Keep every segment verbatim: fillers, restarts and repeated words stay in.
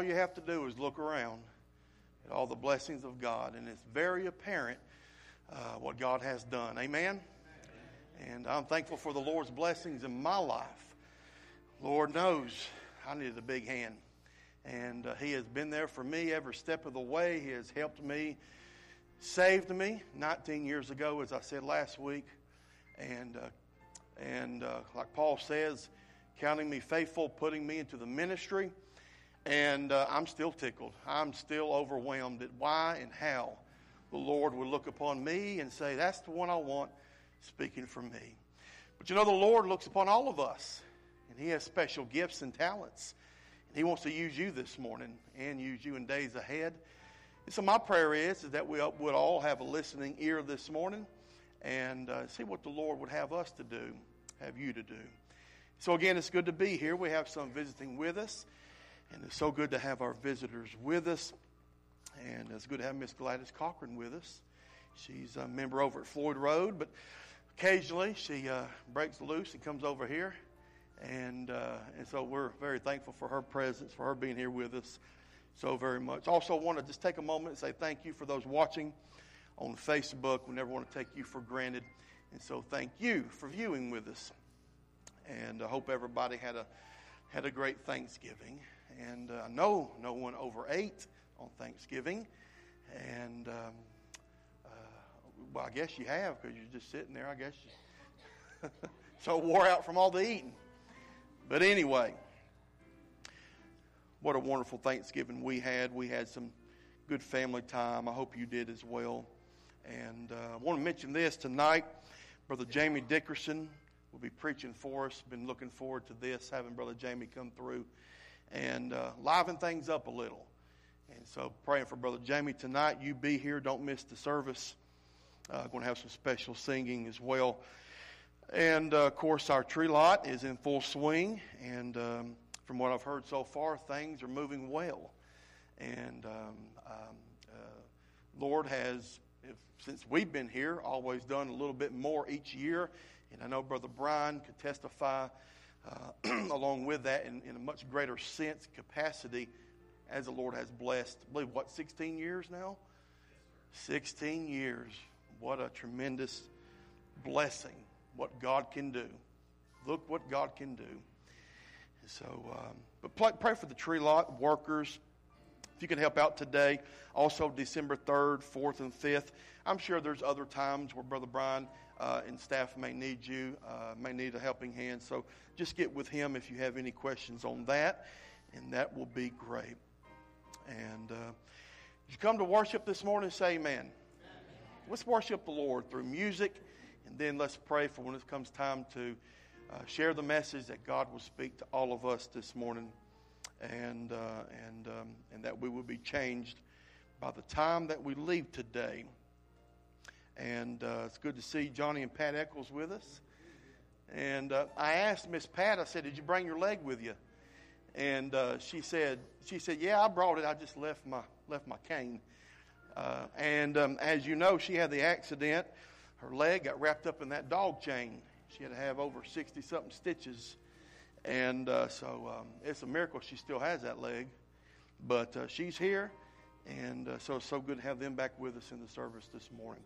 all you have to do is look around at all the blessings of God, and it's very apparent uh, what God has done. Amen? And I'm thankful for the Lord's blessings in my life. Lord knows I needed a big hand. And uh, He has been there for me every step of the way. He has helped me, saved me nineteen years ago, as I said last week. And, uh, and uh, like Paul says, counting me faithful, putting me into the ministry. And uh, I'm still tickled. I'm still overwhelmed at why and how the Lord would look upon me and say, that's the one I want speaking for me. But you know, the Lord looks upon all of us, and He has special gifts and talents. And He wants to use you this morning and use you in days ahead. And so my prayer is, is that we would all have a listening ear this morning and uh, see what the Lord would have us to do, have you to do. So again, it's good to be here. We have some visiting with us. And it's so good to have our visitors with us. And it's good to have Miss Gladys Cochran with us. She's a member over at Floyd Road, but occasionally she uh, breaks loose and comes over here. And uh, and so we're very thankful for her presence, for her being here with us so very much. Also want to just take a moment and say thank you for those watching on Facebook. We never want to take you for granted. And so thank you for viewing with us. And I hope everybody had a had a great Thanksgiving. And I uh, know no one overate on Thanksgiving. And, um, uh, well, I guess you have because you're just sitting there, I guess. You so wore out from all the eating. But anyway, what a wonderful Thanksgiving we had. We had some good family time. I hope you did as well. And uh, I want to mention this tonight. Brother Jamie Dickerson will be preaching for us. Been looking forward to this, having Brother Jamie come through and uh, liven things up a little. And so praying for Brother Jamie tonight. You be here. Don't miss the service. Uh, going to have some special singing as well. And, uh, of course, our tree lot is in full swing. And um, from what I've heard so far, things are moving well. And um, um, uh, Lord has, if, since we've been here, always done a little bit more each year. And I know Brother Brian could testify uh, along with that in, in a much greater sense, capacity, as the Lord has blessed. I believe, what, sixteen years now? sixteen years. What a tremendous blessing. What God can do. Look what God can do. So, um, but pray, pray for the tree lot workers. If you can help out today. Also, December third, fourth, and fifth. I'm sure there's other times where Brother Brian uh, and staff may need you, uh, may need a helping hand. So just get with him if you have any questions on that, and that will be great. And uh, you come to worship this morning, say amen. Amen. Let's worship the Lord through music, and then let's pray for when it comes time to uh, share the message that God will speak to all of us this morning. And uh, and um, and that we will be changed by the time that we leave today. And uh, it's good to see Johnny and Pat Eccles with us. And uh, I asked Miss Pat, I said, "Did you bring your leg with you?" And uh, she said, "She said, yeah, I brought it. I just left my left my cane." Uh, and um, as you know, she had the accident. Her leg got wrapped up in that dog chain. She had to have over sixty something stitches. And uh, so um, it's a miracle she still has that leg. But uh, she's here. And uh, so it's so good to have them back with us in the service this morning.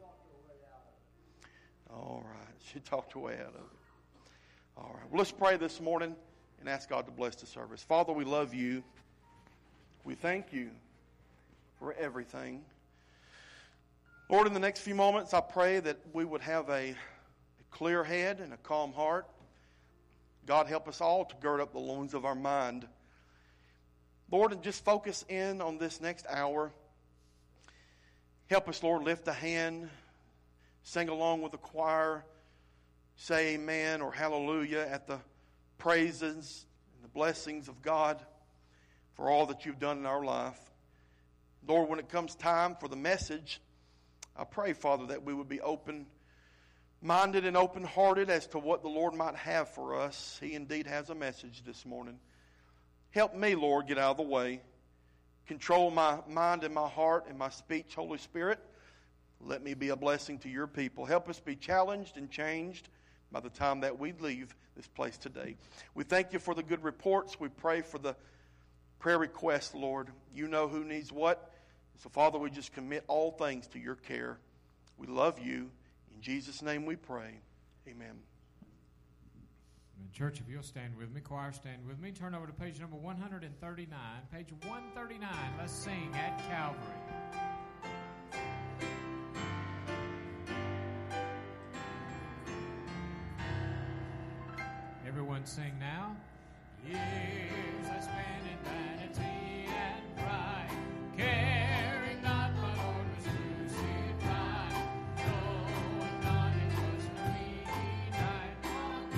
All right. She talked her way out of it. All right. Well, let's pray this morning and ask God to bless the service. Father, we love you. We thank you for everything. Lord, in the next few moments, I pray that we would have a, a clear head and a calm heart. God, help us all to gird up the loins of our mind. Lord, and just focus in on this next hour. Help us, Lord, lift a hand, sing along with the choir, say amen or hallelujah at the praises and the blessings of God for all that you've done in our life. Lord, when it comes time for the message, I pray, Father, that we would be open minded and open-hearted as to what the Lord might have for us. He indeed has a message this morning. Help me, Lord, get out of the way. Control my mind and my heart and my speech, Holy Spirit. Let me be a blessing to your people. Help us be challenged and changed by the time that we leave this place today. We thank you for the good reports. We pray for the prayer requests, Lord. You know who needs what. So, Father, we just commit all things to your care. We love you. In Jesus' name we pray. Amen. Church, if you'll stand with me, choir, stand with me. Turn over to page number one thirty-nine. Page one thirty-nine. Let's sing at Calvary. Everyone sing now. Years I spent in vanity and pride, caring not my Lord was crucified, knowing not it was for me he died on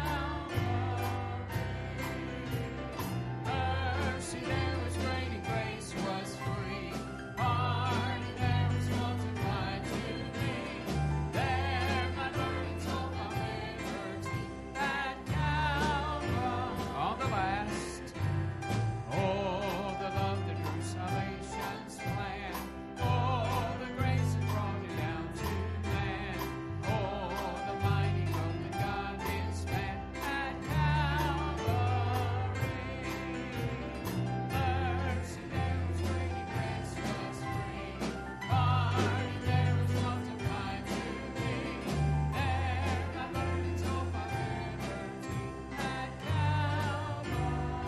Calvary. Mercy there was great and grace was free, pardon there was multiplied to me. There my burdens all my liberty at Calvary. On the last. Oh, the love that drew salvation's plan. Oh, the grace that brought it down to man. Oh, the mighty hope that God is man at Calvary. Mercy there was great and grace was free. Pardon there was multiplied to me. There my burdens all my liberty at Calvary.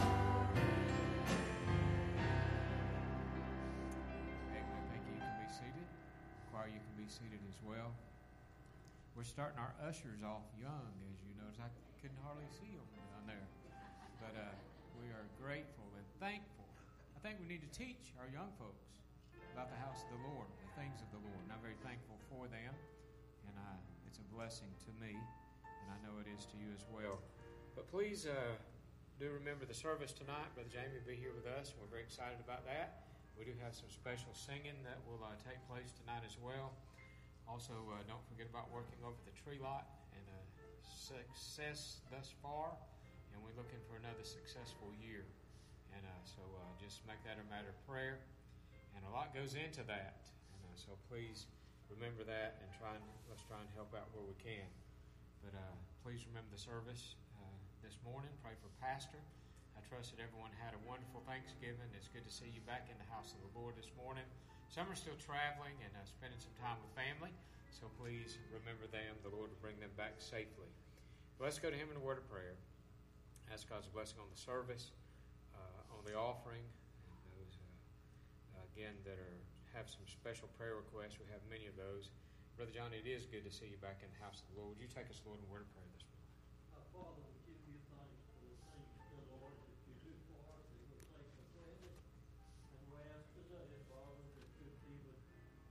Amen. Thank you. You can be seated. Choir, you can be seated as well. We're starting our ushers off young, as you notice. I couldn't hardly see them down there. But uh, we are grateful and thankful. I think we need to teach our young folks about the house of the Lord, the things of the Lord. And I'm very thankful for them. And uh, it's a blessing to me. And I know it is to you as well. But please uh, do remember the service tonight. Brother Jamie will be here with us. We're very excited about that. We do have some special singing that will uh, take place tonight as well. Also, uh, don't forget about working over the tree lot and uh, success thus far. And we're looking for another successful year. And uh, so uh, just make that a matter of prayer. And a lot goes into that. And uh, so please remember that and try and let's try and help out where we can. But uh, please remember the service uh, this morning. Pray for Pastor. I trust that everyone had a wonderful Thanksgiving. It's good to see you back in the house of the Lord this morning. Some are still traveling and uh, spending some time with family. So please remember them. The Lord will bring them back safely. Let's go to Him in a word of prayer. Ask God's blessing on the service, uh, on the offering, and those uh, again that are have some special prayer requests. We have many of those. Brother John, it is good to see you back in the house of the Lord. Would you take us, Lord, in a word of prayer this morning? Our Father, we give you thanks for the things, dear Lord, that you do for us, that we take for granted. And we ask today, Father, that you be with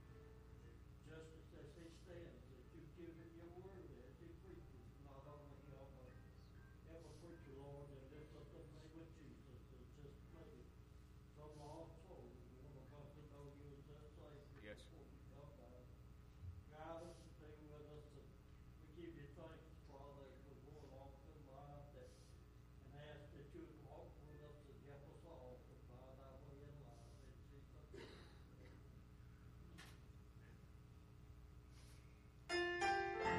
just as he stands, that you've given your word as he preaches, not only of a ever preacher, Lord, and lift up the name of Jesus, and just maybe some lost souls who want to come to know you as their Savior. Yes. Before we come back. Guide us and be with us, and we give you thanks, Father, as we're going off in life, that, and ask that you would walk with us and help us all to find our way in life. In Jesus' name.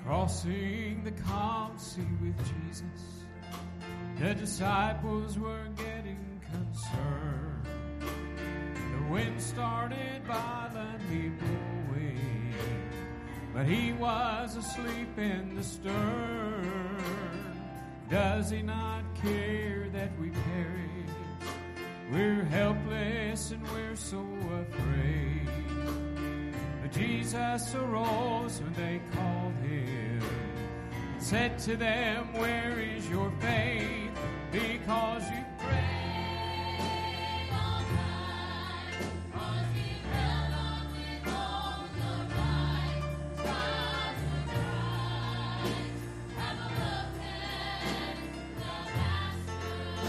Crossing the calm sea with Jesus, the disciples were getting concerned. The wind started violently blowing, but he was asleep in the stern. Does he not care that we perish? We're helpless and we're so afraid. But Jesus arose when they called him and said to them, where is your faith? Because you prayed all night, 'cause you held on with all your might. Trials will rise, have a look at the Master.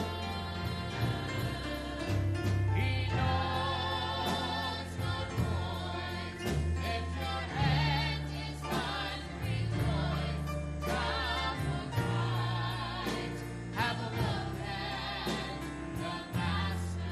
He knows your voice. Lift your hands, it's time to rejoice. Trials will rise, have a look at the Master.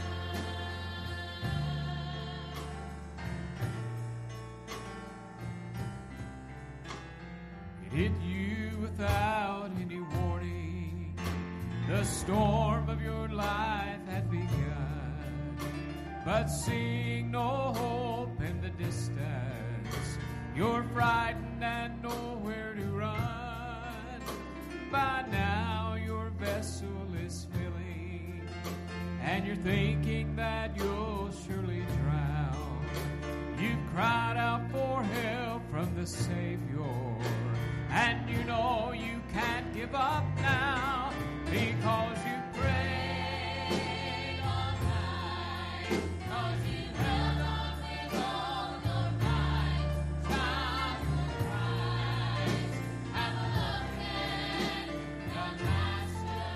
It hit you without any warning. The storm of your life had begun, but seeing no hope in the distance, you're frightened and nowhere to run. By now your vessel is filling, and you're thinking that you'll surely drown. You've cried out for help from the Savior, and you know you can't give up now, because you prayed all night, 'cause you held on with all your might. Trials will rise, have a look at the Master.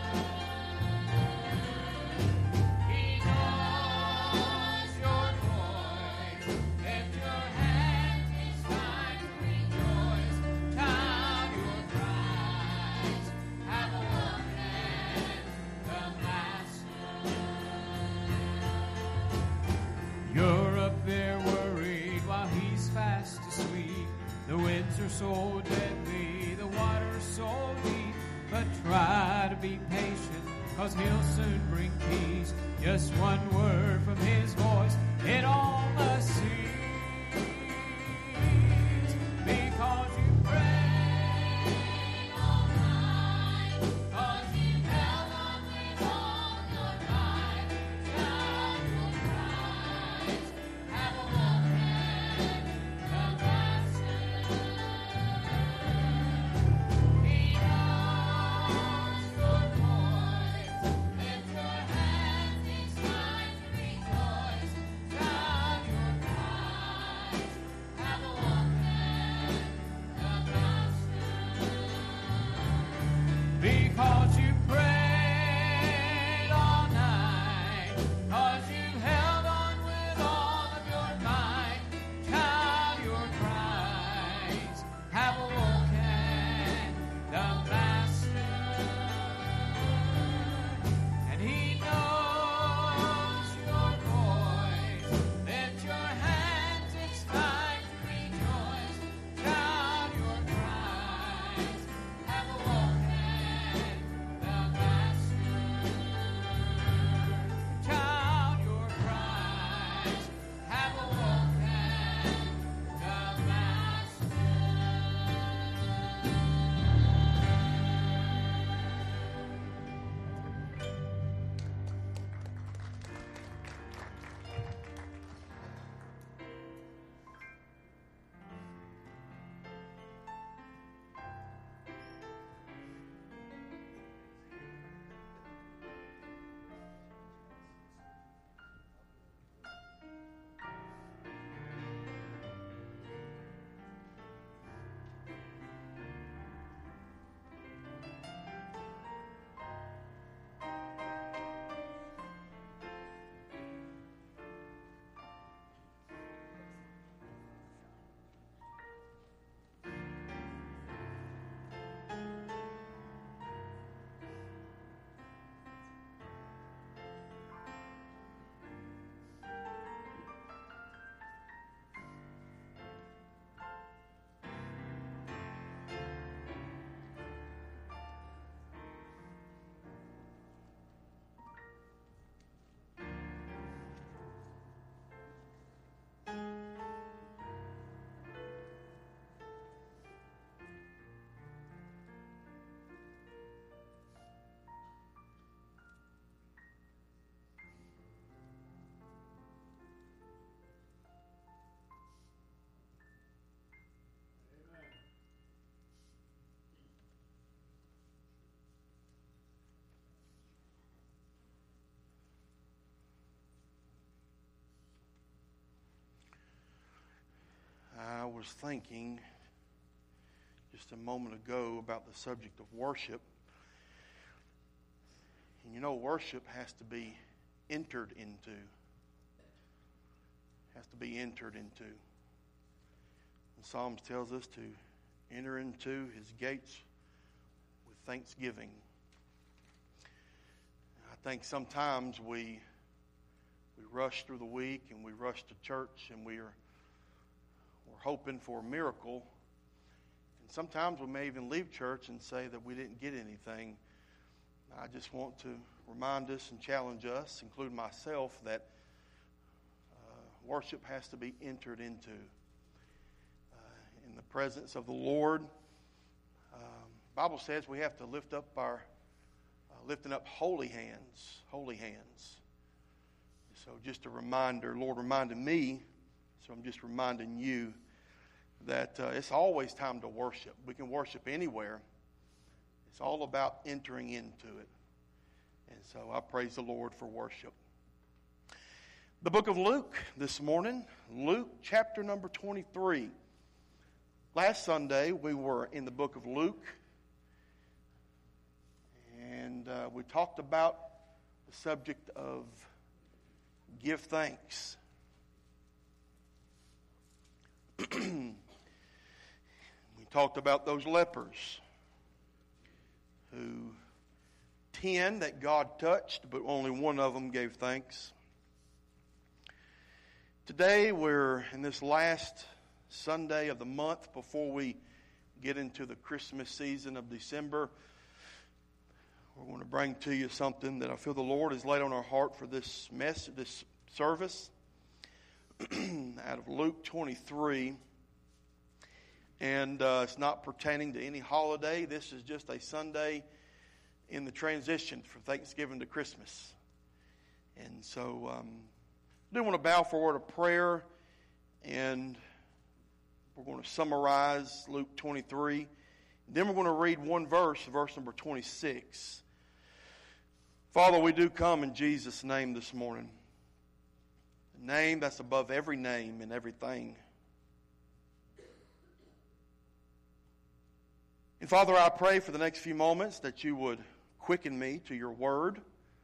He knows your voice. Lift your hands, it's time to rejoice. Time will rise, have a look at the Master. You're up there worried while he's fast asleep. The winds are so deadly, the water's so deep. But try to be patient, 'cause he'll soon bring peace. Just one word from his voice, it all must cease. Because you prayed all night, 'cause you held on with all your might. Trials will rise, have a look at the Master. He knows your voice. Lift your hands, it's time to was thinking just a moment ago about the subject of worship. And you know, worship has to be entered into. Has to be entered into. The Psalms tells us to enter into His gates with thanksgiving. I think sometimes we we rush through the week and we rush to church and we are we're hoping for a miracle. And sometimes we may even leave church and say that we didn't get anything. I just want to remind us and challenge us, including myself, that uh, worship has to be entered into. Uh, in the presence of the Lord, um, the Bible says we have to lift up our, uh, lifting up holy hands, holy hands. So just a reminder, Lord reminded me, so I'm just reminding you that uh, it's always time to worship. We can worship anywhere. It's all about entering into it. And so I praise the Lord for worship. The book of Luke this morning, Luke chapter number twenty-three. Last Sunday we were in the book of Luke. And uh, we talked about the subject of give thanks. We talked about those lepers who ten that God touched, but only one of them gave thanks. Today we're in this last Sunday of the month before we get into the Christmas season of December. We're going to bring to you something that I feel the Lord has laid on our heart for this message, this service, out of Luke twenty-three. And uh, it's not pertaining to any holiday. This is just a Sunday in the transition from Thanksgiving to Christmas. And so um, I do want to bow for a word of prayer. And we're going to summarize Luke twenty-three. Then we're going to read one verse, verse number twenty-six. Father, we do come in Jesus' name this morning. The name that's above every name and everything. And Father, I pray for the next few moments that you would quicken me to your word,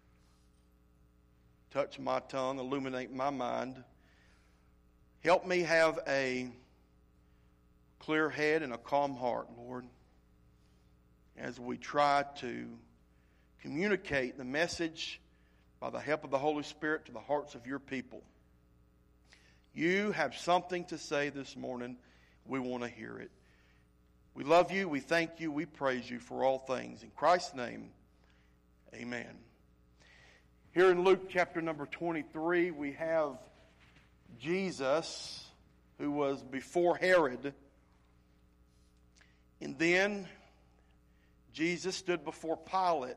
touch my tongue, illuminate my mind. Help me have a clear head and a calm heart, Lord, as we try to communicate the message by the help of the Holy Spirit to the hearts of your people. You have something to say this morning. We want to hear it. We love you, we thank you, we praise you for all things. In Christ's name, amen. Here in Luke chapter number twenty-three, we have Jesus, who was before Herod. And then Jesus stood before Pilate.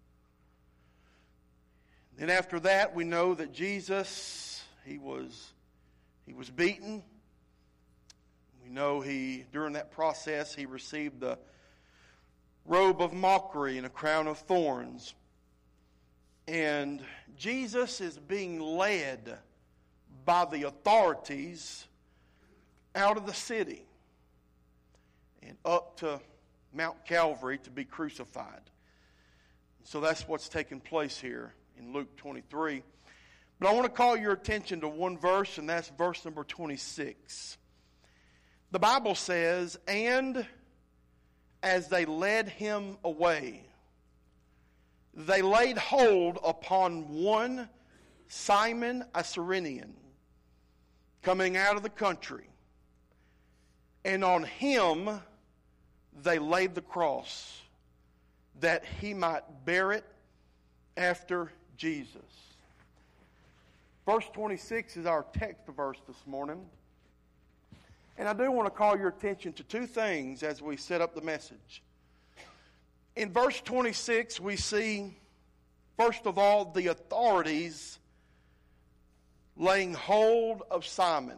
Then after that, we know that Jesus, he was, he was beaten. We know he, during that process, he received the robe of mockery and a crown of thorns. And Jesus is being led by the authorities out of the city and up to Mount Calvary to be crucified. So that's what's taking place here in Luke twenty-three. But I want to call your attention to one verse, and that's verse number twenty-six. The Bible says, and as they led him away, they laid hold upon one Simon a Cyrenian, coming out of the country, and on him they laid the cross, that he might bear it after Jesus. Verse twenty-six is our text verse this morning. And I do want to call your attention to two things as we set up the message. In verse twenty-six, we see, first of all, the authorities laying hold of Simon.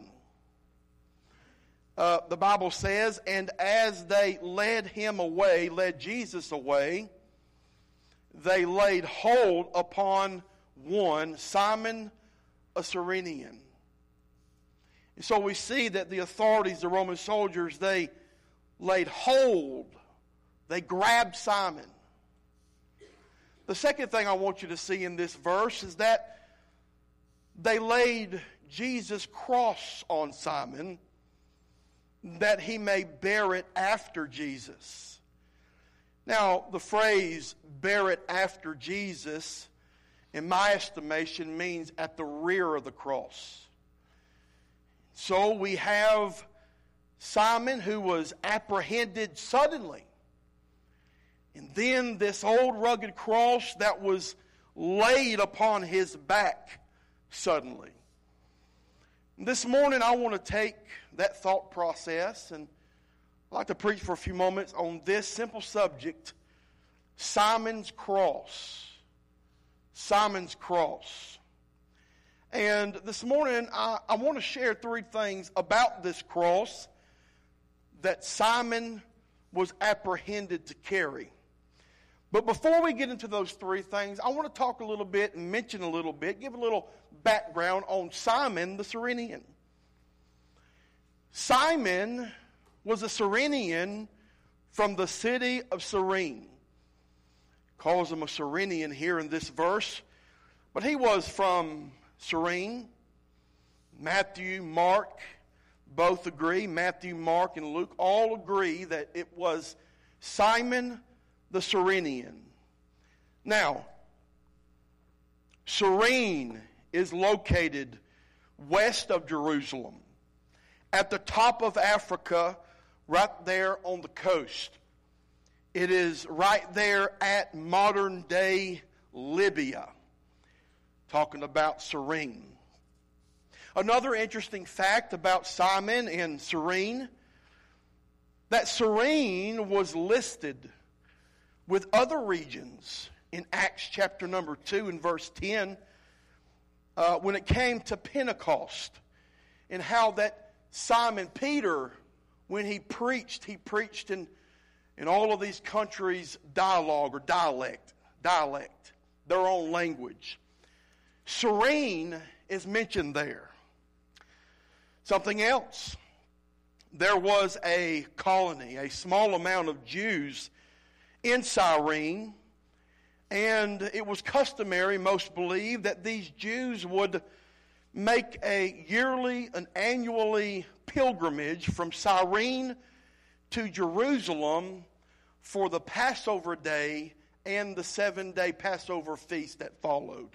Uh, the Bible says, and as they led him away, led Jesus away, they laid hold upon one, Simon a Cyrenian. And so we see that the authorities, the Roman soldiers, they laid hold. They grabbed Simon. The second thing I want you to see in this verse is that they laid Jesus' cross on Simon that he may bear it after Jesus. Now, the phrase bear it after Jesus, in my estimation, means at the rear of the cross. So we have Simon who was apprehended suddenly. And then this old rugged cross that was laid upon his back suddenly. This morning I want to take that thought process, and I'd like to preach for a few moments on this simple subject, Simon's cross. Simon's cross. And this morning I, I want to share three things about this cross that Simon was apprehended to carry. But before we get into those three things, I want to talk a little bit and mention a little bit, give a little background on Simon the Cyrenian. Simon was a Cyrenian from the city of Cyrene. Calls him a Cyrenian here in this verse, but he was from Cyrene. Matthew, Mark, both agree. Matthew, Mark, and Luke all agree that it was Simon the Cyrenian. Now, Cyrene is located west of Jerusalem, at the top of Africa, right there on the coast. It is right there at modern-day Libya, talking about Cyrene. Another interesting fact about Simon and Cyrene, that Cyrene was listed with other regions in Acts chapter number two and verse ten, uh, when it came to Pentecost, and how that Simon Peter, when he preached, he preached in, in all of these countries' dialogue or dialect, dialect, their own language. Cyrene is mentioned there. Something else. There was a colony, a small amount of Jews in Cyrene, and it was customary, most believe, that these Jews would make a yearly, an annually pilgrimage from Cyrene to Jerusalem for the Passover day and the seven-day Passover feast that followed.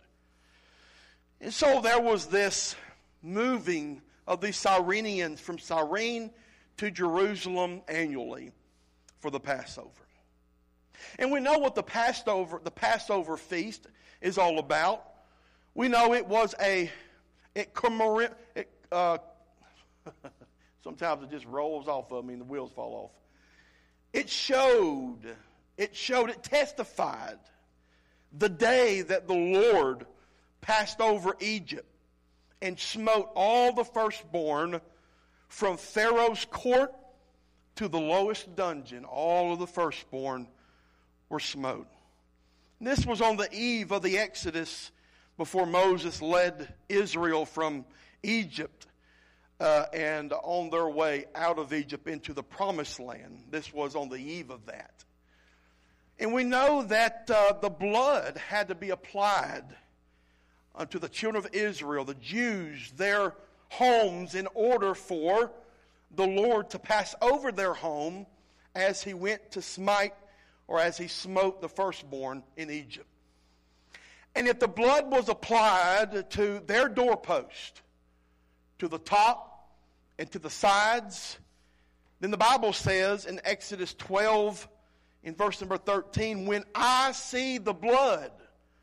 And so there was this moving of these Cyrenians from Cyrene to Jerusalem annually for the Passover. And we know what the Passover, the Passover feast is all about. We know it was a, it, it uh, sometimes it just rolls off of me and the wheels fall off. It showed, it showed, it testified the day that the Lord passed over Egypt and smote all the firstborn from Pharaoh's court to the lowest dungeon. All of the firstborn were smote. This was on the eve of the Exodus before Moses led Israel from Egypt uh, and on their way out of Egypt into the Promised Land. This was on the eve of that. And we know that uh, the blood had to be applied unto the children of Israel, the Jews, their homes, in order for the Lord to pass over their home as he went to smite or as he smote the firstborn in Egypt. And if the blood was applied to their doorpost, to the top and to the sides, then the Bible says in Exodus twelve, in verse number thirteen, when I see the blood,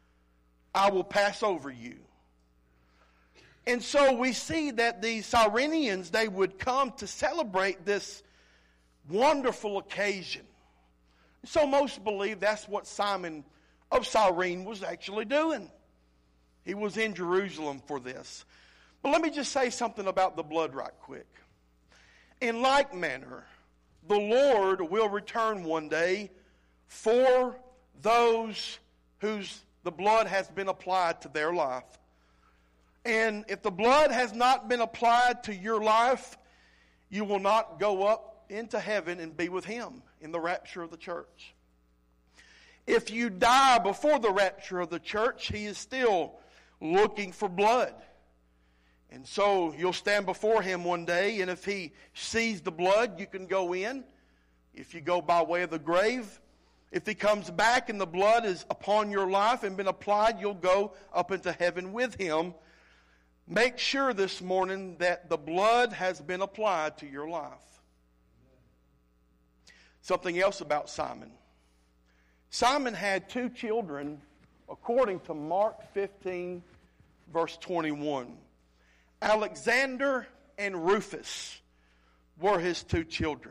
I will pass over you. And so we see that the Cyrenians, they would come to celebrate this wonderful occasion. So most believe that's what Simon of Cyrene was actually doing. He was in Jerusalem for this. But let me just say something about the blood right quick. In like manner, the Lord will return one day for those whose the blood has been applied to their life. And if the blood has not been applied to your life, you will not go up into heaven and be with Him in the rapture of the church. If you die before the rapture of the church, He is still looking for blood. And so you'll stand before Him one day, and if He sees the blood, you can go in. If you go by way of the grave, if He comes back and the blood is upon your life and been applied, you'll go up into heaven with Him. Make sure this morning that the blood has been applied to your life. Something else about Simon. Simon had two children according to Mark fifteen, verse twenty-one. Alexander and Rufus were his two children.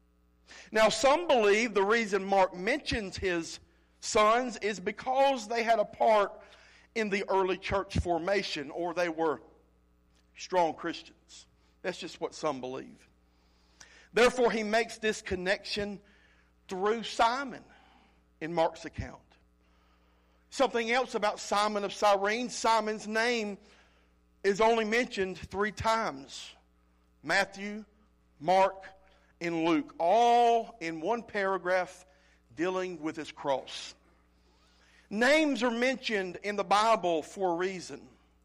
Now, some believe the reason Mark mentions his sons is because they had a part in the early church formation, or they were strong Christians. That's just what some believe. Therefore, he makes this connection through Simon in Mark's account. Something else about Simon of Cyrene, Simon's name is only mentioned three times. Matthew, Mark, and Luke, all in one paragraph dealing with his cross. Names are mentioned in the Bible for a reason.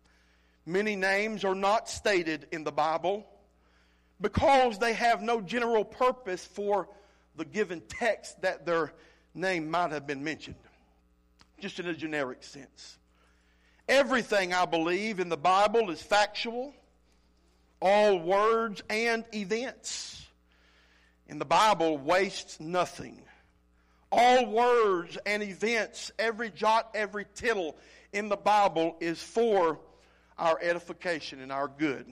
Many names are not stated in the Bible because they have no general purpose for the given text that their name might have been mentioned, just in a generic sense. Everything, I believe, in the Bible is factual, all words and events. And the Bible wastes nothing. All words and events, every jot, every tittle in the Bible is for our edification and our good.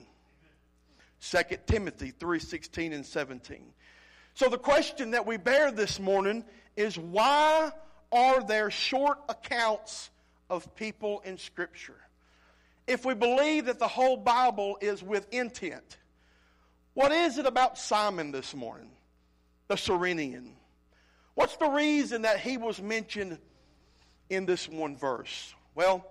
Second Timothy three sixteen and seventeen. So the question that we bear this morning is, why are there short accounts of people in Scripture? If we believe that the whole Bible is with intent, what is it about Simon this morning, the Cyrenian? What's the reason that he was mentioned in this one verse? Well,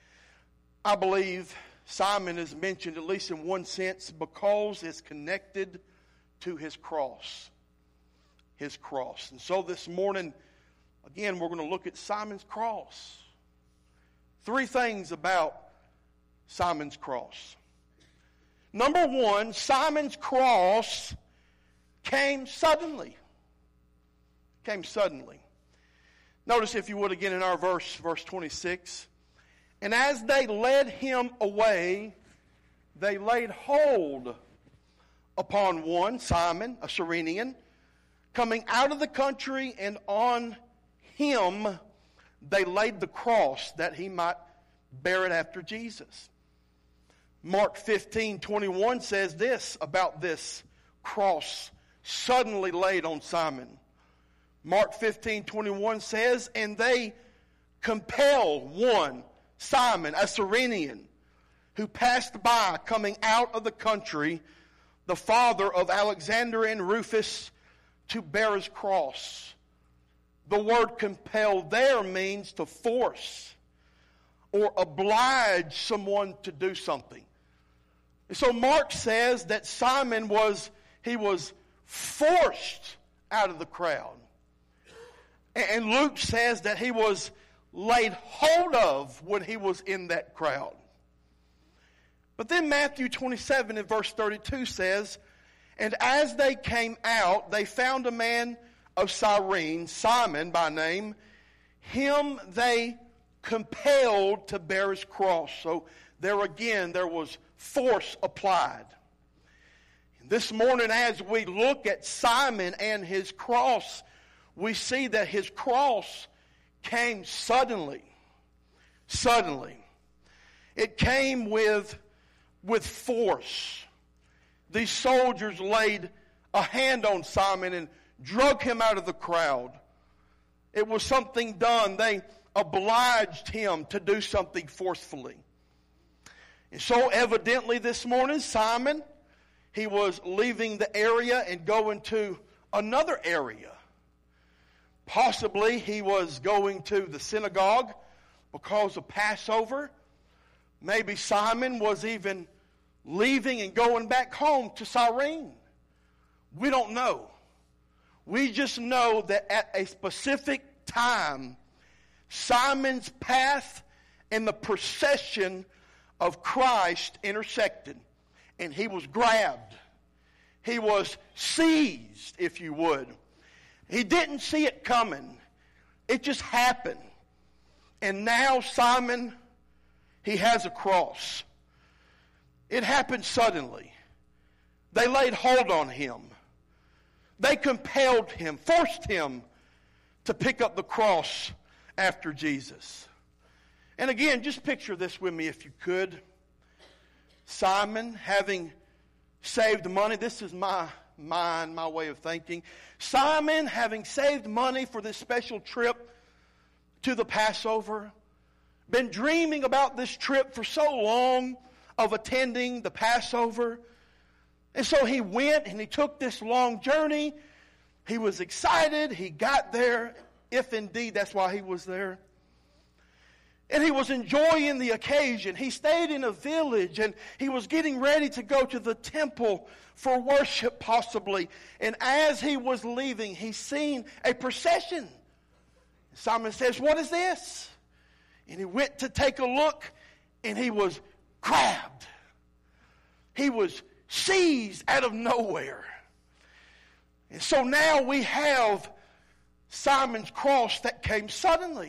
I believe Simon is mentioned, at least in one sense, because it's connected to his cross. His cross. And so this morning, again, we're going to look at Simon's cross. Three things about Simon's cross. Number one, Simon's cross came suddenly. Came suddenly. Notice, if you would, again in our verse, verse twenty-six. And as they led him away, they laid hold upon one, Simon, a Cyrenian, coming out of the country, and on him they laid the cross that he might bear it after Jesus. Mark fifteen twenty-one says this about this cross suddenly laid on Simon. Mark fifteen twenty-one says, and they compelled one, Simon, a Cyrenian, who passed by coming out of the country, the father of Alexander and Rufus, to bear his cross. The word compel there means to force or oblige someone to do something. And so Mark says that Simon was, he was forced out of the crowd. And Luke says that he was laid hold of when he was in that crowd. But then Matthew twenty-seven and verse thirty-two says, and as they came out, they found a man of Cyrene, Simon by name. Him they compelled to bear his cross. So there again, there was force applied. And this morning, as we look at Simon and his cross, we see that his cross came suddenly. Suddenly. It came with, with force. These soldiers laid a hand on Simon and drug him out of the crowd. It was something done. They obliged him to do something forcefully. And so evidently this morning, Simon, he was leaving the area and going to another area. Possibly he was going to the synagogue because of Passover. Maybe Simon was even leaving and going back home to Cyrene. We don't know. We just know that at a specific time, Simon's path and the procession of Christ intersected. And he was grabbed. He was seized, if you would. He didn't see it coming. It just happened. And now Simon, he has a cross. It happened suddenly. They laid hold on him. They compelled him, forced him to pick up the cross after Jesus. And again, just picture this with me if you could. Simon, having saved money, this is my mind, my way of thinking. Simon, having saved money for this special trip to the Passover, been dreaming about this trip for so long of attending the Passover. And so he went and he took this long journey. He was excited. He got there, if indeed that's why he was there. And he was enjoying the occasion. He stayed in a village and he was getting ready to go to the temple for worship possibly. And as he was leaving, he seen a procession. Simon says, "What is this?" And he went to take a look and he was grabbed. He was seized out of nowhere. And so now we have Simon's cross that came suddenly.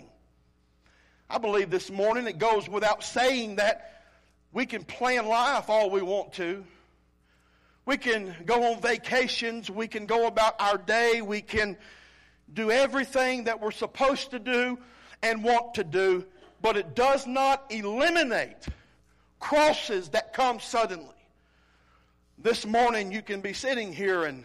I believe this morning it goes without saying that we can plan life all we want to. We can go on vacations. We can go about our day. We can do everything that we're supposed to do and want to do. But it does not eliminate crosses that come suddenly. This morning you can be sitting here and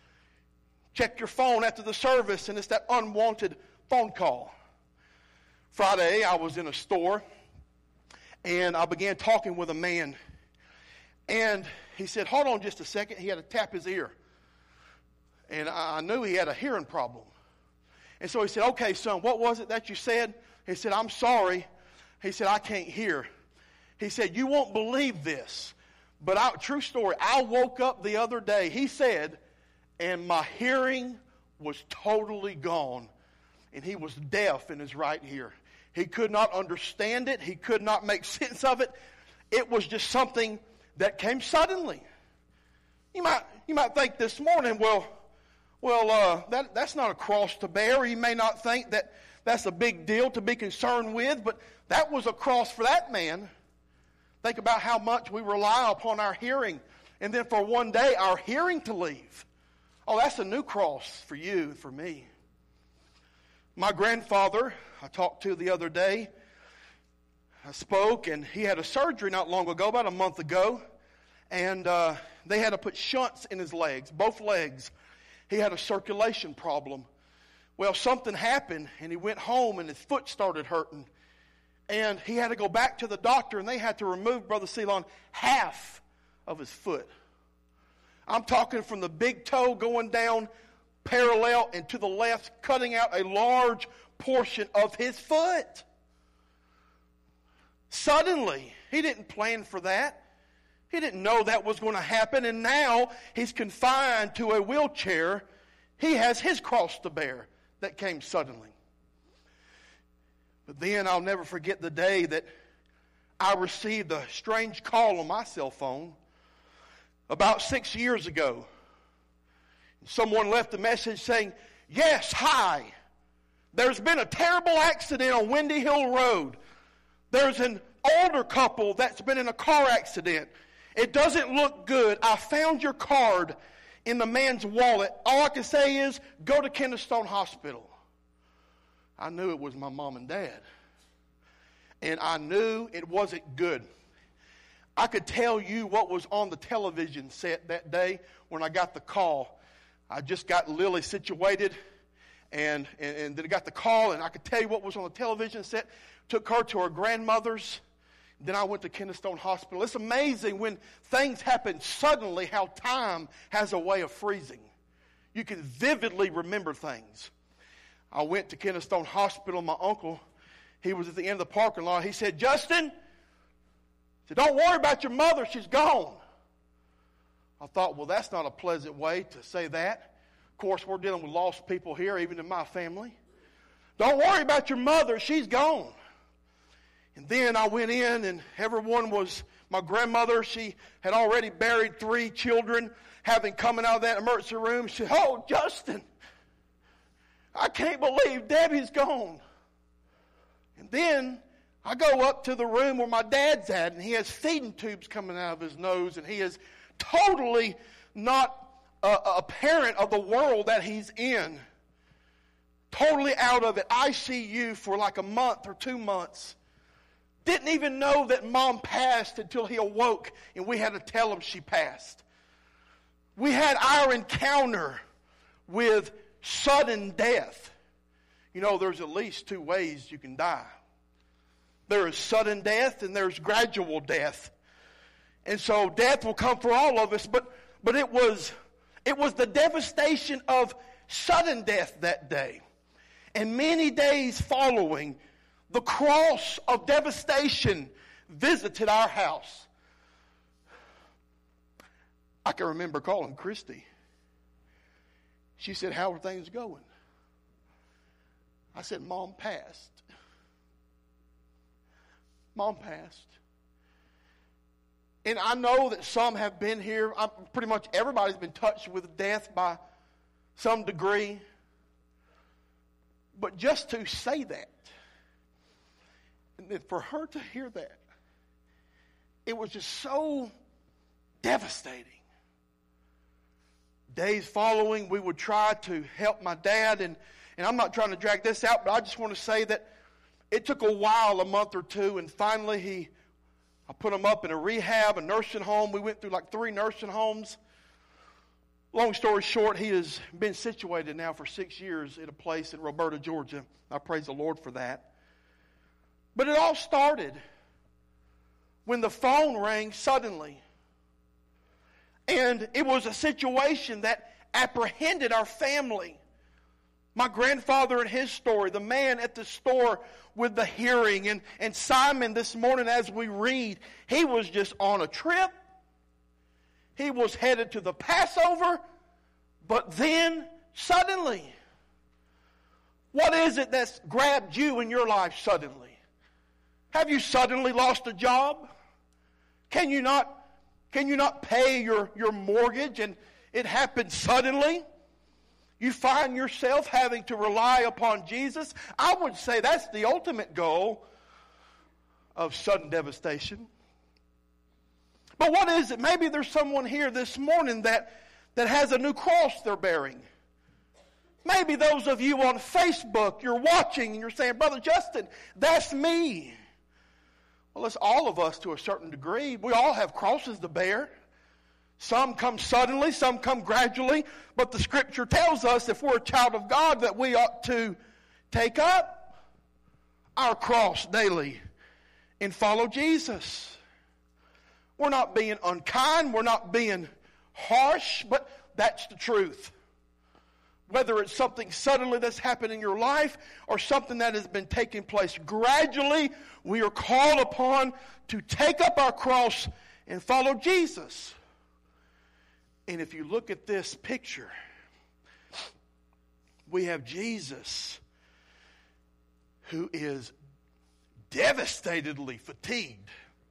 check your phone after the service and it's that unwanted phone call. Friday, I was in a store, and I began talking with a man. And he said, "Hold on just a second." He had to tap his ear. And I knew he had a hearing problem. And so he said, "Okay, son, what was it that you said?" He said, "I'm sorry." He said, "I can't hear." He said, "You won't believe this, but I, true story, I woke up the other day," he said, "and my hearing was totally gone." And he was deaf in his right ear. He could not understand it. He could not make sense of it. It was just something that came suddenly. You might, you might think this morning, well, well, uh, that, that's not a cross to bear. You may not think that that's a big deal to be concerned with, but that was a cross for that man. Think about how much we rely upon our hearing, and then for one day our hearing to leave. Oh, that's a new cross for you and for me. My grandfather, I talked to the other day, I spoke, and he had a surgery not long ago, about a month ago, and uh, they had to put shunts in his legs, both legs. He had a circulation problem. Well, something happened, and he went home, and his foot started hurting, and he had to go back to the doctor, and they had to remove, Brother Ceylon, half of his foot. I'm talking from the big toe going down parallel and to the left, cutting out a large portion of his foot. Suddenly, he didn't plan for that. He didn't know that was going to happen, and now he's confined to a wheelchair. He has his cross to bear that came suddenly. But then I'll never forget the day that I received a strange call on my cell phone about six years ago. Someone left a message saying, "Yes, hi. There's been a terrible accident on Windy Hill Road. There's an older couple that's been in a car accident. It doesn't look good. I found your card in the man's wallet. All I can say is go to Kennestone Hospital." I knew it was my mom and dad. And I knew it wasn't good. I could tell you what was on the television set that day when I got the call. I just got Lily situated, and, and, and then I got the call, and I could tell you what was on the television set. Took her to her grandmother's. Then I went to Kennestone Hospital. It's amazing when things happen suddenly how time has a way of freezing. You can vividly remember things. I went to Kennestone Hospital. My uncle, he was at the end of the parking lot. He said, "Justin, said, don't worry about your mother, she's gone. I thought, well, that's not a pleasant way to say that. Of course, we're dealing with lost people here, even in my family. Don't worry about your mother, she's gone. And then I went in and everyone was, my grandmother, she had already buried three children, having coming out of that emergency room. She said, oh, Justin, I can't believe Debbie's gone. And then I go up to the room where my dad's at, and he has feeding tubes coming out of his nose, and he is totally not a, a parent of the world that he's in. Totally out of it. I C U for like a month or two months. Didn't even know that Mom passed until he awoke, and we had to tell him she passed. We had our encounter with sudden death. You know, there's at least two ways you can die. There is sudden death and there's gradual death. And so death will come for all of us, but but it was it was the devastation of sudden death that day. And many days following, the cross of devastation visited our house. I can remember calling Christy. She said, how are things going? I said, Mom passed. Mom passed. And I know that some have been here. I'm, pretty much everybody's been touched with death by some degree. But just to say that, and then for her to hear that, it was just so devastating. Days following, we would try to help my dad, and, and I'm not trying to drag this out, but I just want to say that it took a while, a month or two, and finally he, I put him up in a rehab, a nursing home. We went through like three nursing homes. Long story short, he has been situated now for six years in a place in Roberta, Georgia. I praise the Lord for that. But it all started when the phone rang suddenly. And it was a situation that apprehended our family. My grandfather and his story, the man at the store with the hearing, and, and Simon this morning as we read, he was just on a trip. He was headed to the Passover, but then suddenly, what is it that's grabbed you in your life suddenly? Have you suddenly lost a job? Can you not Can you not pay your, your mortgage and it happened suddenly? You find yourself having to rely upon Jesus? I would say that's the ultimate goal of sudden devastation. But what is it? Maybe there's someone here this morning that, that has a new cross they're bearing. Maybe those of you on Facebook, you're watching and you're saying, Brother Justin, that's me. Well, it's all of us to a certain degree. We all have crosses to bear. Some come suddenly, some come gradually. But the Scripture tells us if we're a child of God that we ought to take up our cross daily and follow Jesus. We're not being unkind. We're not being harsh. But that's the truth. Whether it's something suddenly that's happened in your life or something that has been taking place gradually, we are called upon to take up our cross and follow Jesus. And if you look at this picture, we have Jesus who is devastatedly fatigued.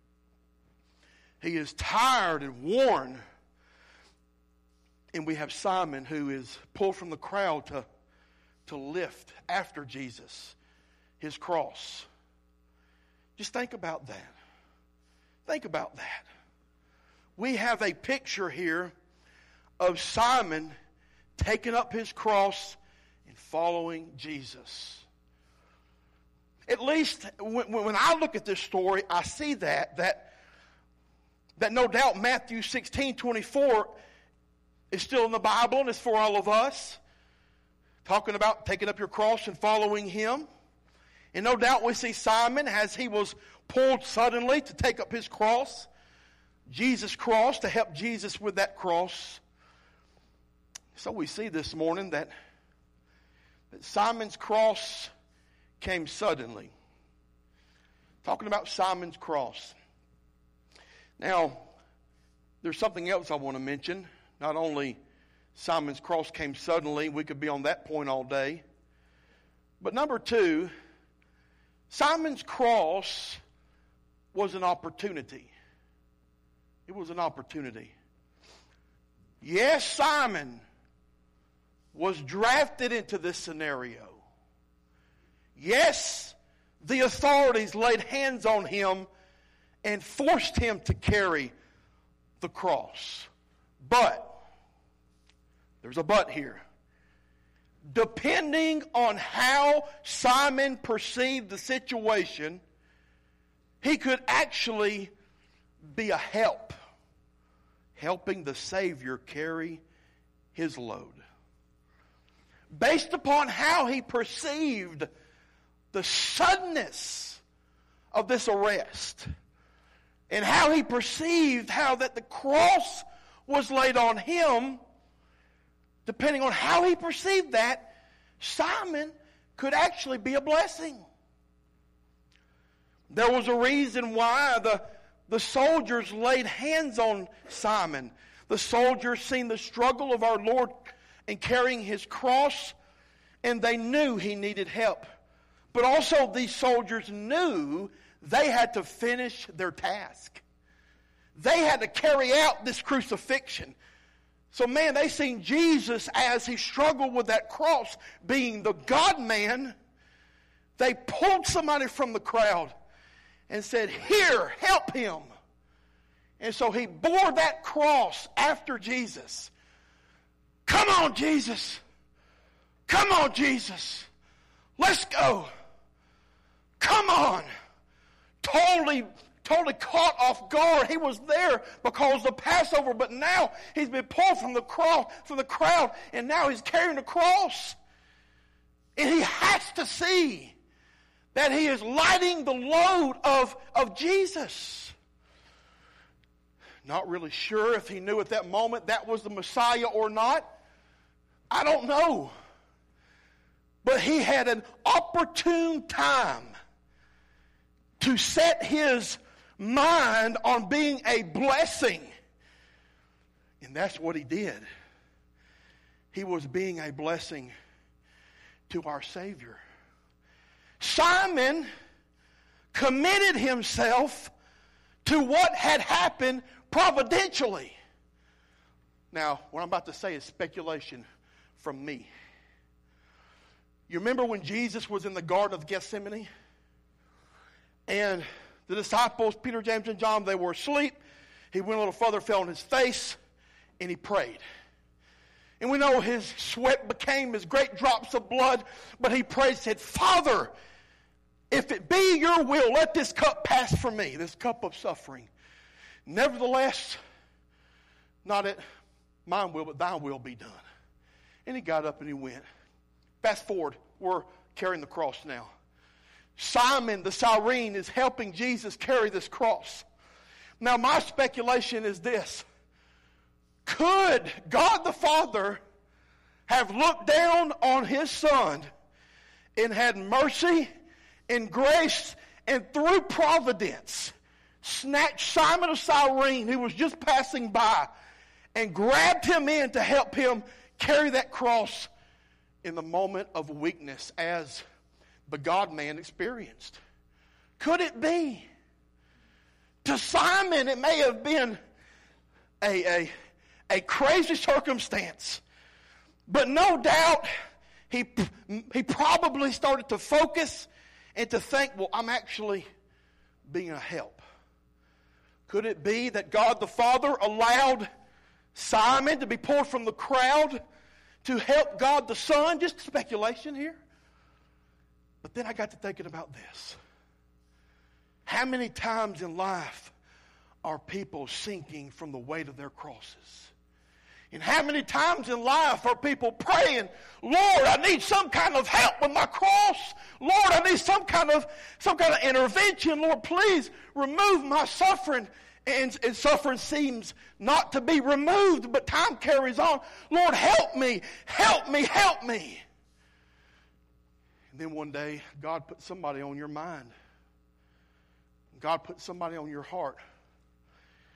He is tired and worn. And we have Simon who is pulled from the crowd to, to lift after Jesus his cross. Just think about that. Think about that. We have a picture here of Simon taking up his cross and following Jesus. At least when, when I look at this story, I see that, that, that no doubt Matthew sixteen twenty-four is still in the Bible and it's for all of us. Talking about taking up your cross and following him. And no doubt we see Simon as he was pulled suddenly to take up his cross. Jesus' cross, to help Jesus with that cross. So we see this morning that, that Simon's cross came suddenly. Talking about Simon's cross. Now, there's something else I want to mention. Not only Simon's cross came suddenly, we could be on that point all day. But number two, Simon's cross was an opportunity. It was an opportunity. Yes, Simon was drafted into this scenario. Yes, the authorities laid hands on him and forced him to carry the cross. But, there's a but here. Depending on how Simon perceived the situation, he could actually be a help, helping the Savior carry his load. Based upon how he perceived the suddenness of this arrest, and how he perceived how that the cross was laid on him, depending on how he perceived that, Simon could actually be a blessing. There was a reason why the, the soldiers laid hands on Simon. The soldiers seen the struggle of our Lord in carrying his cross, and they knew he needed help. But also these soldiers knew they had to finish their task. They had to carry out this crucifixion. So man, they seen Jesus as he struggled with that cross, being the God-man. They pulled somebody from the crowd and said, "Here, help him." And so he bore that cross after Jesus. Come on, Jesus. Come on, Jesus. Let's go. Come on. Totally, totally caught off guard. He was there because of the Passover, but now he's been pulled from the cross, from the crowd, and now he's carrying the cross. And he has to see that he is lighting the load of, of Jesus. Not really sure if he knew at that moment that was the Messiah or not. I don't know. But he had an opportune time to set his mind on being a blessing. And that's what he did. He was being a blessing to our Savior. Simon committed himself to what had happened providentially. Now, what I'm about to say is speculation from me. You remember when Jesus was in the Garden of Gethsemane? And the disciples, Peter, James, and John, they were asleep. He went a little further, fell on his face, and he prayed. And we know his sweat became as great drops of blood, but he prayed, said, "Father, if it be your will, let this cup pass from me," this cup of suffering. "Nevertheless, not at my will, but thy will be done." And he got up and he went. Fast forward, we're carrying the cross now. Simon the Cyrene is helping Jesus carry this cross. Now my speculation is this. Could God the Father have looked down on his Son and had mercy and grace and through providence snatched Simon of Cyrene, who was just passing by, and grabbed him in to help him carry that cross in the moment of weakness as the God-man experienced? Could it be? To Simon, it may have been a, a, a crazy circumstance. But no doubt, he, he probably started to focus and to think, well, I'm actually being a help. Could it be that God the Father allowed Simon to be pulled from the crowd to help God the Son? Just speculation here. But then I got to thinking about this. How many times in life are people sinking from the weight of their crosses? And how many times in life are people praying, "Lord, I need some kind of help with my cross. Lord, I need some kind of some kind of intervention. Lord, please remove my suffering." And, and suffering seems not to be removed, but time carries on. "Lord, help me, help me, help me." And then one day, God put somebody on your mind. God put somebody on your heart.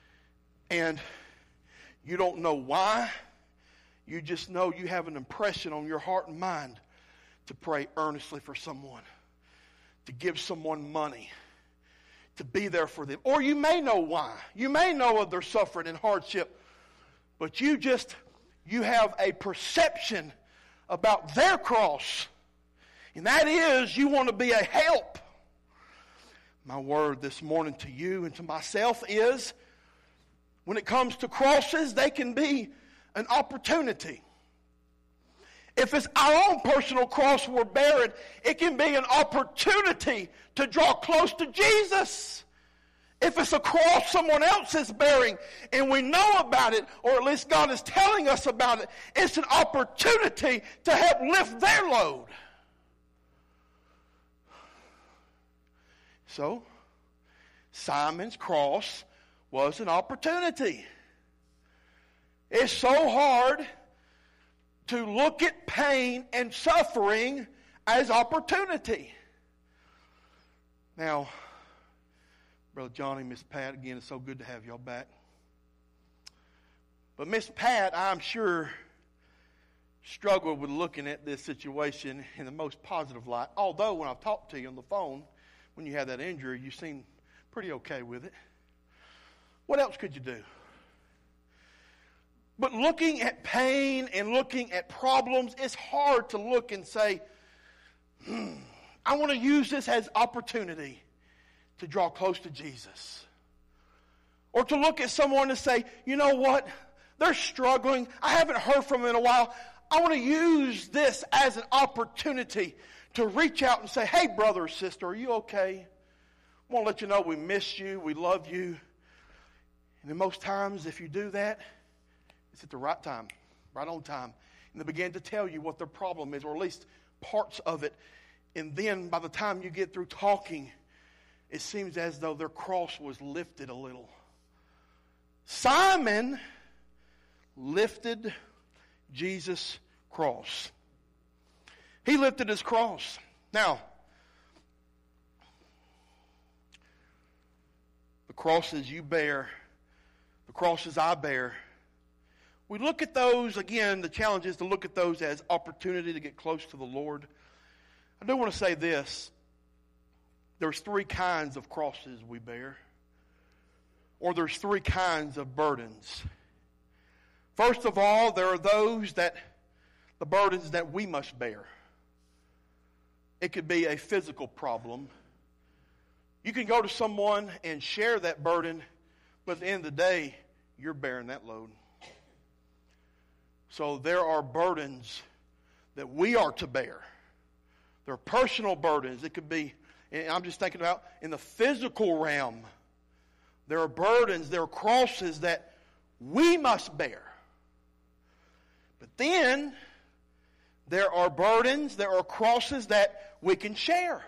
and you don't know why. You just know you have an impression on your heart and mind to pray earnestly for someone, to give someone money, to be there for them. Or you may know why. You may know of their suffering and hardship, but you just, you have a perception about their cross. And that is, you want to be a help. My word this morning to you and to myself is, when it comes to crosses, they can be an opportunity. If it's our own personal cross we're bearing, it can be an opportunity to draw close to Jesus. If it's a cross someone else is bearing and we know about it, or at least God is telling us about it, it's an opportunity to help lift their load. So, Simon's cross was an opportunity. It's so hard to look at pain and suffering as opportunity. Now, Brother Johnny, Miss Pat, again, it's so good to have y'all back. But Miss Pat, I'm sure, struggled with looking at this situation in the most positive light. Although when I've talked to you on the phone, when you had that injury, you seemed pretty okay with it. What else could you do? But looking at pain and looking at problems, it's hard to look and say, hmm, I want to use this as opportunity to draw close to Jesus. Or to look at someone and say, you know what? They're struggling. I haven't heard from them in a while. I want to use this as an opportunity to reach out and say, hey, brother or sister, are you okay? I want to let you know we miss you, we love you. And then most times, if you do that, it's at the right time, right on time. And they begin to tell you what their problem is, or at least parts of it. And then by the time you get through talking, it seems as though their cross was lifted a little. Simon lifted Jesus' cross. He lifted his cross. Now, the crosses you bear, the crosses I bear, we look at those, again, the challenge is to look at those as opportunity to get close to the Lord. I do want to say this. There's three kinds of crosses we bear. Or there's three kinds of burdens. First of all, there are those that, the burdens that we must bear. It could be a physical problem. You can go to someone and share that burden, but at the end of the day, you're bearing that load. So there are burdens that we are to bear. There are personal burdens. It could be, and I'm just thinking about in the physical realm, there are burdens, there are crosses that we must bear. But then, there are burdens, there are crosses that we can share.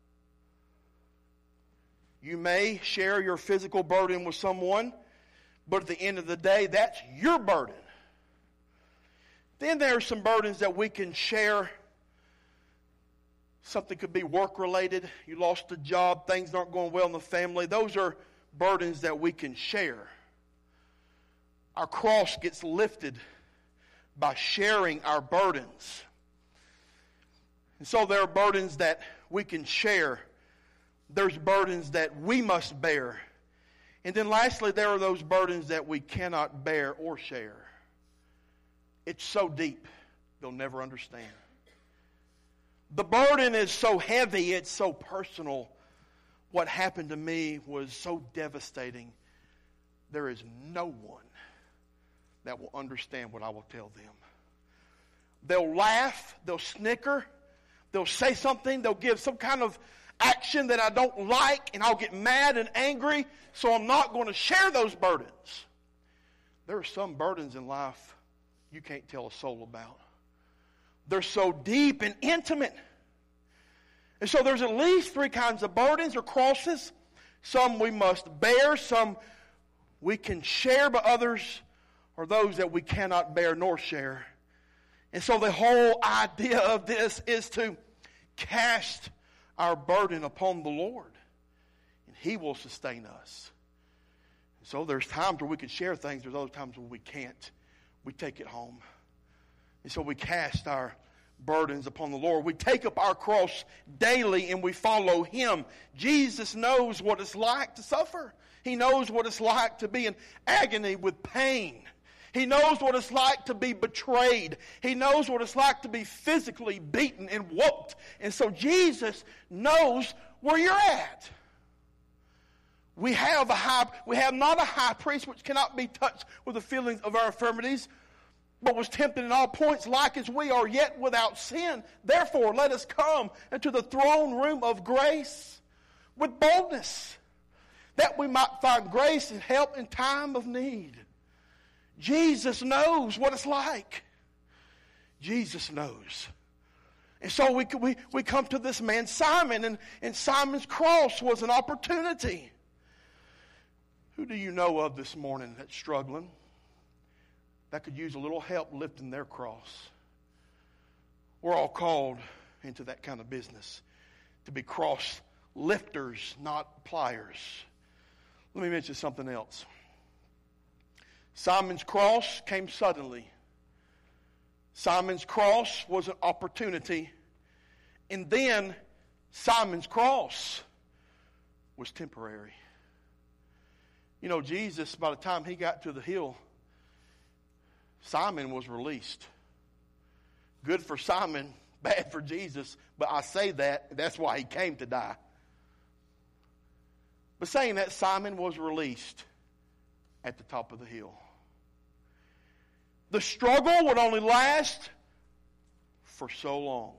You may share your physical burden with someone, but at the end of the day, that's your burden. Then there are some burdens that we can share. Something could be work-related. You lost a job, things aren't going well in the family. Those are burdens that we can share. Our cross gets lifted by sharing our burdens. And so there are burdens that we can share. There's burdens that we must bear. And then lastly, there are those burdens that we cannot bear or share. It's so deep, they'll never understand. The burden is so heavy, it's so personal. What happened to me was so devastating. There is no one that will understand what I will tell them. They'll laugh, they'll snicker, they'll say something, they'll give some kind of action that I don't like, and I'll get mad and angry, so I'm not going to share those burdens. There are some burdens in life you can't tell a soul about. They're so deep and intimate. And so there's at least three kinds of burdens or crosses. Some we must bear, some we can share, but others are those that we cannot bear nor share. And so the whole idea of this is to cast our burden upon the Lord, and He will sustain us. So there's times where we can share things. There's other times where we can't. We take it home. And so we cast our burdens upon the Lord. We take up our cross daily and we follow Him. Jesus knows what it's like to suffer. He knows what it's like to be in agony with pain. He knows what it's like to be betrayed. He knows what it's like to be physically beaten and whooped. And so Jesus knows where you're at. We have a high, we have not a high priest which cannot be touched with the feelings of our infirmities, but was tempted in all points like as we are, yet without sin. Therefore, let us come into the throne room of grace with boldness, that we might find grace and help in time of need. Jesus knows what it's like. Jesus knows. And so we, we, we come to this man, Simon, and, and Simon's cross was an opportunity. Who do you know of this morning that's struggling, that could use a little help lifting their cross? We're all called into that kind of business, to be cross lifters, not pliers. Let me mention something else. Simon's cross came suddenly. Simon's cross was an opportunity. And then Simon's cross was temporary. You know, Jesus, by the time he got to the hill, Simon was released. Good for Simon, bad for Jesus. But I say that, that's why he came to die. But saying that, Simon was released at the top of the hill. The struggle would only last for so long.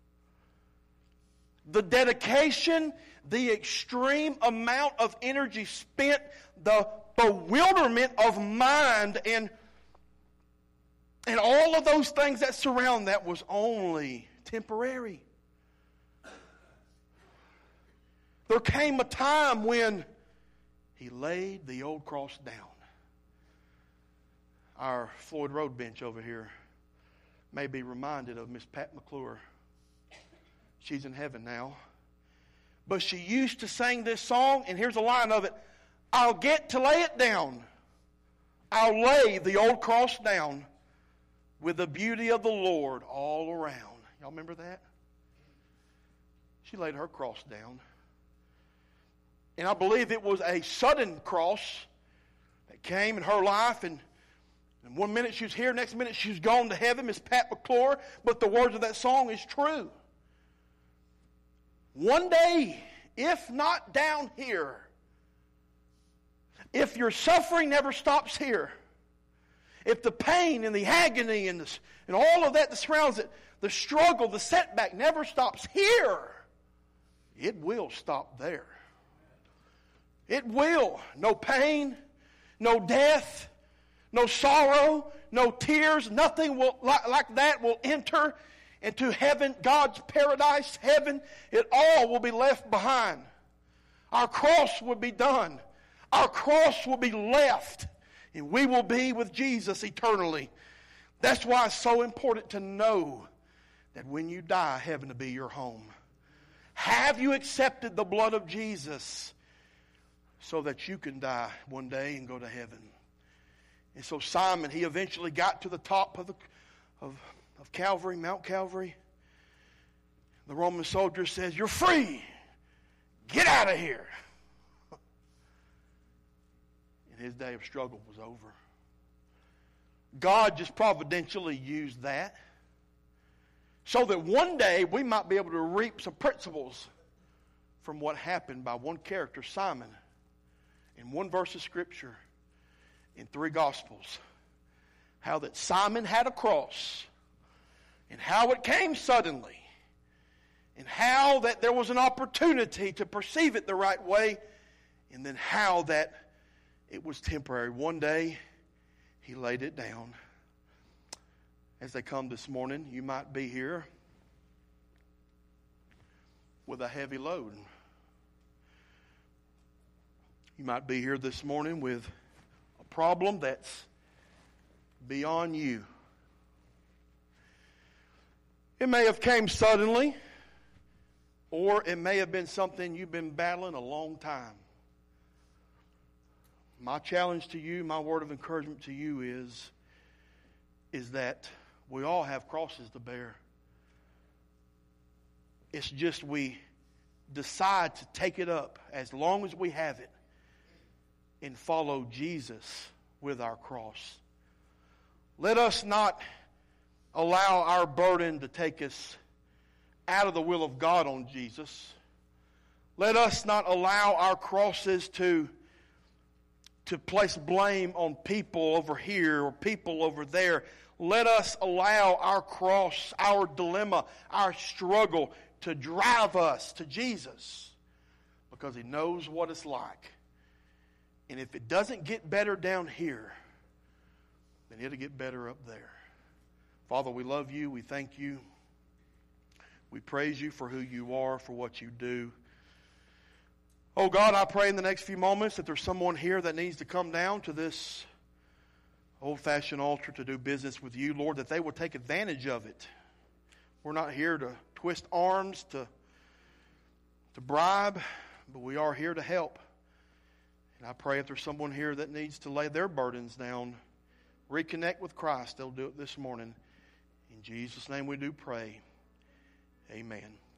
The dedication, the extreme amount of energy spent, the bewilderment of mind, and, and all of those things that surround that was only temporary. There came a time when he laid the old cross down. Our Floyd Road bench over here may be reminded of Miss Pat McClure. She's in heaven now. But she used to sing this song, and here's a line of it. I'll get to lay it down. I'll lay the old cross down with the beauty of the Lord all around. Y'all remember that? She laid her cross down. And I believe it was a sudden cross that came in her life, and And one minute she was here, next minute she's gone to heaven, Miss Pat McClure. But the words of that song is true. One day, if not down here, if your suffering never stops here, if the pain and the agony and, the, and all of that that surrounds it, the struggle, the setback never stops here, it will stop there. It will. No pain, no death, no sorrow, no tears, nothing will, like, like that will enter into heaven, God's paradise, heaven. It all will be left behind. Our cross will be done. Our cross will be left, and we will be with Jesus eternally. That's why it's so important to know that when you die, heaven will be your home. Have you accepted the blood of Jesus so that you can die one day and go to heaven? And so Simon, he eventually got to the top of, the, of, of Calvary, Mount Calvary. The Roman soldier says, "You're free. Get out of here." And his day of struggle was over. God just providentially used that so that one day we might be able to reap some principles from what happened by one character, Simon, in one verse of Scripture, in three Gospels. How that Simon had a cross, and how it came suddenly, and how that there was an opportunity to perceive it the right way, and then how that it was temporary. One day, he laid it down. As they come this morning, you might be here with a heavy load. You might be here this morning with a problem that's beyond you. It may have came suddenly, or it may have been something you've been battling a long time. my challenge to you, my word of encouragement to you is, is that we all have crosses to bear. It's just we decide to take it up as long as we have it and follow Jesus with our cross. Let us not allow our burden to take us out of the will of God on Jesus. Let us not allow our crosses to, to place blame on people over here or people over there. Let us allow our cross, our dilemma, our struggle to drive us to Jesus, because He knows what it's like. And if it doesn't get better down here, then it'll get better up there. Father, we love you. We thank you. We praise you for who you are, for what you do. Oh God, I pray in the next few moments that there's someone here that needs to come down to this old-fashioned altar to do business with you, Lord, that they will take advantage of it. We're not here to twist arms, to, to bribe, but we are here to help. And I pray if there's someone here that needs to lay their burdens down, reconnect with Christ, they'll do it this morning. In Jesus' name we do pray. Amen.